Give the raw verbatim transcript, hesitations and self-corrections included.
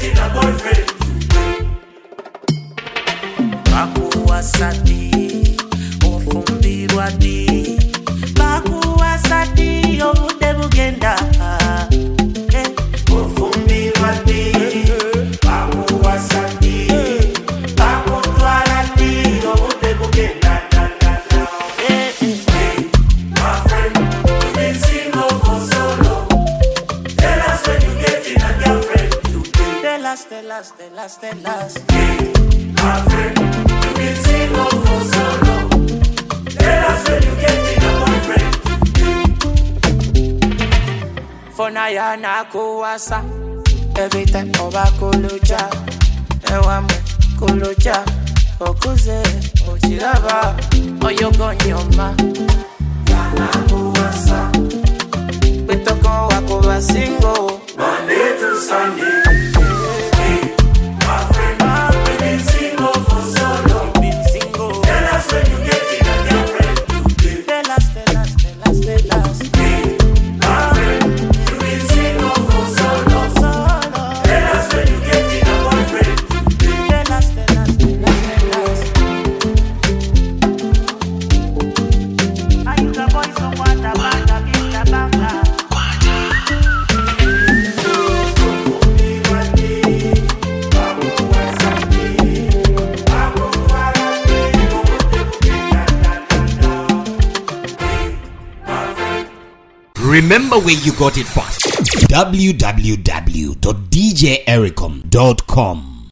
getting a boyfriend today. Bakuwa sati, ofumbirwa di. Bakuwa sati, obude bugenda. Ofumbirwa di, bakuwa sati. Bakutwala di, obude bugenda. Hey, my friend, you've been single for so long. Tell us when you getting a girlfriend today. Tell us, tell us, tell us, tell us. Hey, my friend, you've been single for so long. Tell us when you getting a boyfriend today. Fona ya na kuwasa. Every time oba kulucha. Ewame kulucha. Okuze, ochiraba. Oyogonyoma. Yana kuwasa. Betoko wakuba single. Monday to Sunday. Hey, my friend, you've been single for so long. Been single. Tell us when you getting a girlfriend today. Tell us, tell us, tell us, tell us. Hey, my friend, you've been single for so long. So long. Tell us when you getting a boyfriend today. Tell us, tell us, tell us, tell us. Are you the boy so what about the big banga? Remember where you got it first. w w w dot d j ericom dot com